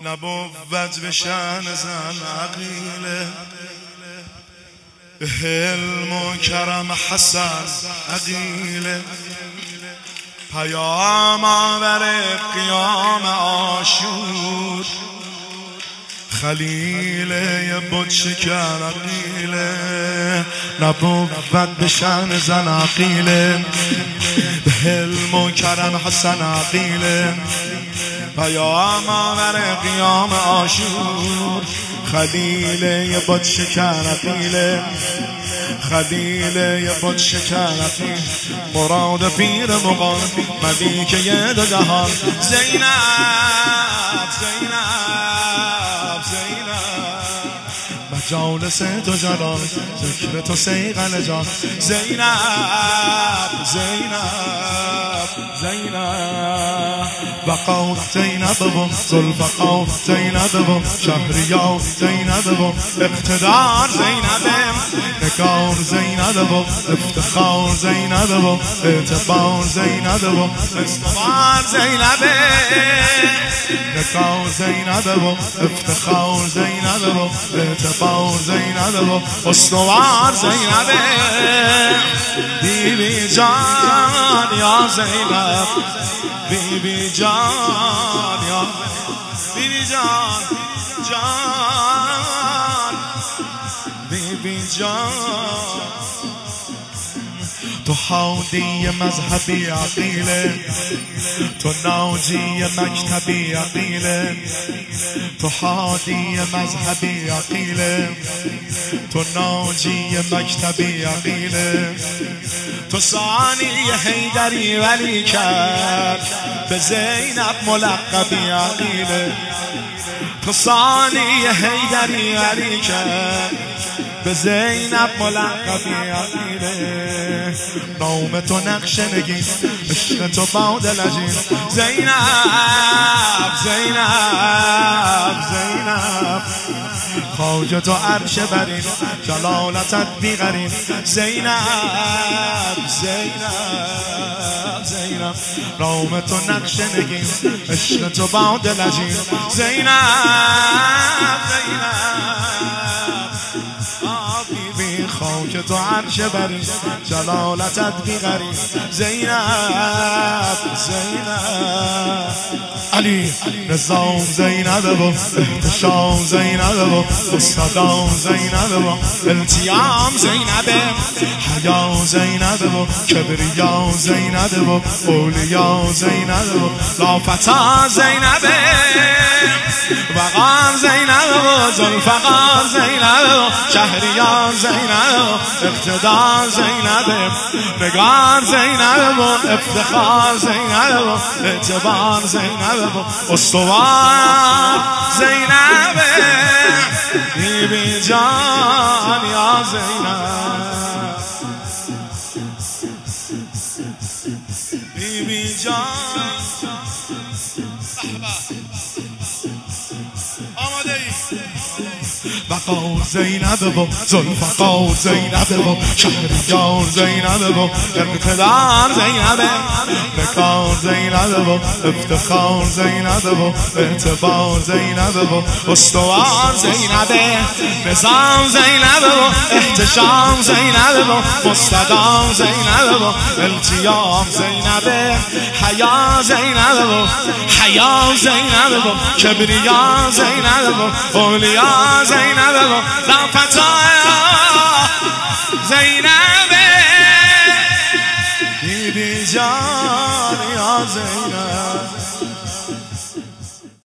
نبود به شأن زن عقیله، حلم و کرم حسن عقیله، پیام آور قیام عاشور، خلیل یه بود شکر عقیله، نبود به شأن زن عقیله، به حلم و کرم حسن عقیله، پیام آور قیام عاشور، خلیل یه بود شکر عقیله، خلیل یه بود شکر عقیله، مراد پیر مغان ملیک یه دو جهان، زینب زینب زینب، مجالس تو جلال ذکر تو سیغل جان، زینب زینب زینب، وقار زینب و ذوالفقار زینب و شهریار زینب و اقتدار زینب، نگار زینب و افتخار زینب و اعتبار زینب و استوار زینب، نگار زینب و افتخار زینب و اعتبار زینب و استوار زینب، بیبی جان یا زینب، بیبی جان یا بیبی جان جان، بیبی جان، تو حادی مذهبی عقیله، تو ناجی مکتبی عقیله، تو حادی مذهبی عقیله، تو ناجی مکتبی عقیله، تو ثانی حیدری ولی کرد به زینب ملقبی عقیله، تو ثانی حیدری ولی کرد به زینب ملقبی عقیله، نام تو نقش نگین عشق تو باد لجین، زینب زینب زینب، خواجه تو عرش برین جلالتت بیغرین، زینب زینب زینب، نام تو نقش نگین عشق تو باد لجین، زینب زینب، خاک تو عرش برین جلالتت بیغرین، زینب زینب، علی نظام زینب و احتشام زینب و استادام زینب و التیام زینب، حیا زینب و کبریا زینب و اولیا زینب و لافتا زینب، وقار زینب و ذوالفقار زینب و شهریار زینب و اقتدار زینب، نگار زینب و افتخار زینب و اعتبار زینب و استوار زینب، بیبی جان یا زینب، بیبی جان، آماده ای؟ وقار زینب و ذوالفقار زینب و شهریار زینب و اقتدار زینب، نگار زینب و افتخار زینب و اعتبار زینب و استوار زینب، نظام زینب و احتشام زینب و مستدام زینب و التیام زینب، حیا زینب و حیا زینب و کبریا زینب و اولیا زینب و لافتایا زینب، بیبی جان یا زینب.